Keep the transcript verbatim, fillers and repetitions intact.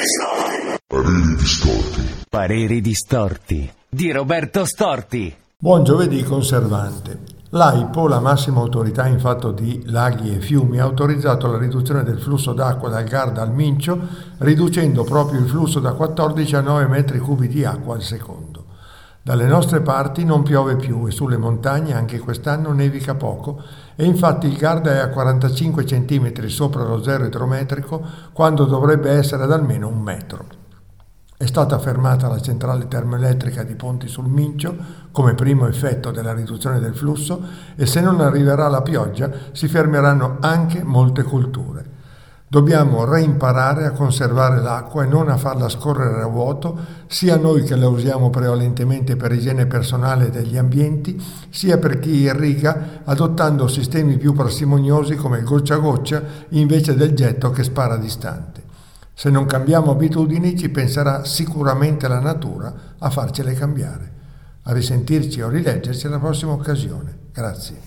Pareri distorti. Pareri distorti di Roberto Storti. Buon giovedì conservante. L'AIPO, la massima autorità in fatto di laghi e fiumi, ha autorizzato la riduzione del flusso d'acqua dal Garda al Mincio, riducendo proprio il flusso da quattordici a nove metri cubi di acqua al secondo. Dalle nostre parti non piove più e sulle montagne anche quest'anno nevica poco e infatti il Garda è a quarantacinque centimetri sopra lo zero idrometrico quando dovrebbe essere ad almeno un metro. È stata fermata la centrale termoelettrica di Ponti sul Mincio come primo effetto della riduzione del flusso e se non arriverà la pioggia si fermeranno anche molte colture. Dobbiamo reimparare a conservare l'acqua e non a farla scorrere a vuoto, sia noi che la usiamo prevalentemente per igiene personale degli ambienti, sia per chi irriga adottando sistemi più parsimoniosi come il goccia a goccia invece del getto che spara distante. Se non cambiamo abitudini ci penserà sicuramente la natura a farcele cambiare. A risentirci o rileggerci alla prossima occasione. Grazie.